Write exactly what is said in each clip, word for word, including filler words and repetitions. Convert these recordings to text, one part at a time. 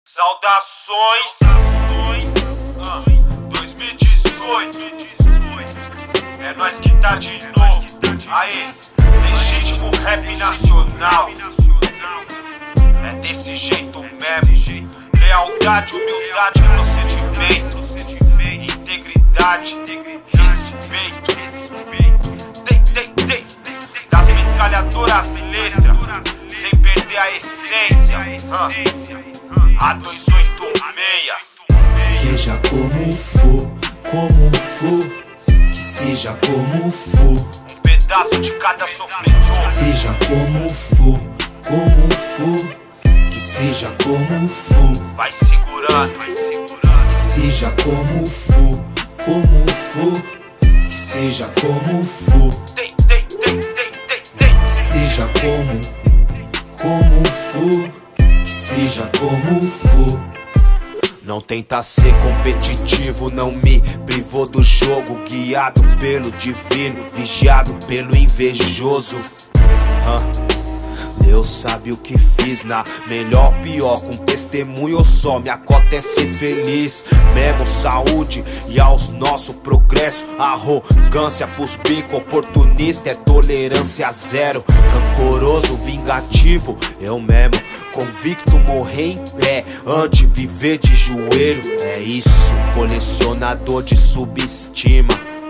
Saudações, ah, dois mil e dezoito, é nós que tá de novo. Aê, legítimo rap nacional. É desse jeito mesmo. Lealdade, humildade, procedimento, integridade, respeito. Tem, tem, tem. Das metralhadoras letra, sem perder a essência. ah. A duzentos e oitenta e seis. Seja como for, como for, que seja como for. Um pedaço de cada sofredor. Seja como for, como for, que seja como for. Vai segurando, vai segurando. Seja como for, como for, que seja como for. Tem, tem, tem, tem, tem, tem. Seja como, como for, que seja como for. Não tenta ser competitivo, não me privou do jogo. Guiado pelo divino, vigiado pelo invejoso. Hã? Deus sabe o que fiz, na melhor, pior, com testemunho ou só. Minha cota é ser feliz, mesmo saúde e aos nosso progresso. Arrogância pros bico, oportunista é tolerância zero. Rancoroso, vingativo, eu mesmo. Convicto, morrer em pé, antes viver de joelho. É isso, colecionador de subestima.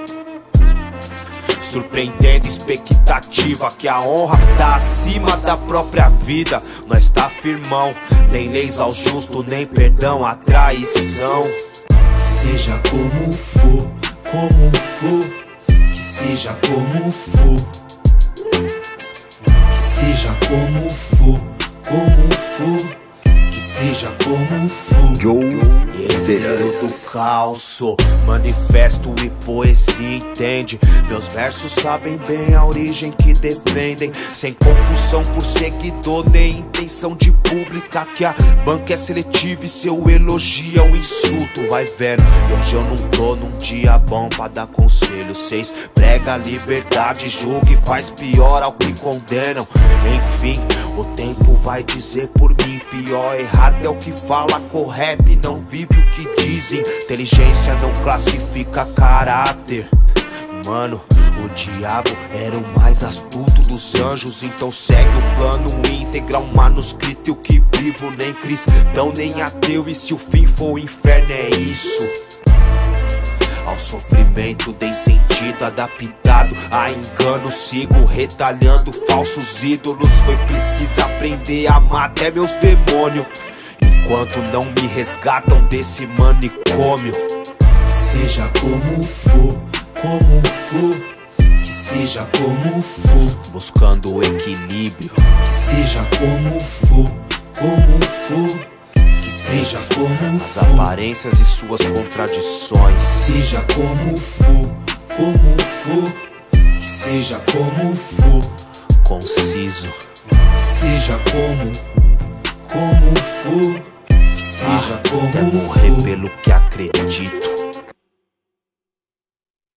Surpreendendo expectativa, que a honra tá acima da própria vida. Nós tá firmão, nem leis ao justo, nem perdão à traição. Seja como for, como for, que seja como for. Que seja como for, como for, que seja como for. Joe do calço, manifesto e poesia, entende? Meus versos sabem bem a origem que defendem, sem compulsão por seguidor, nem intenção de publicar que a banca é seletiva e seu elogio é um insulto. Vai vendo, e hoje eu não tô num dia bom pra dar conselho. Cês prega a liberdade, julga e faz pior ao que condenam. Enfim, o tempo vai dizer por mim. Pior, errado é o que fala correto e não vive o que dizem. Inteligência não classifica caráter. Mano, o diabo era o mais astuto dos anjos. Então segue o plano íntegro, um manuscrito. E o que vivo nem cristão nem ateu. E se o fim for o inferno é isso. Ao sofrimento dei sentido, adaptado a engano. Sigo retalhando falsos ídolos. Foi preciso aprender a amar até meus demônios, enquanto não me resgatam desse manicômio. Seja como for, como for, que seja como for. Buscando o equilíbrio. Seja como for, como for, que seja como As for. aparências e suas contradições. Seja como for, como for, que seja como for. Conciso. Seja como, como for, que seja Ah, como até morrer for. pelo que acredito.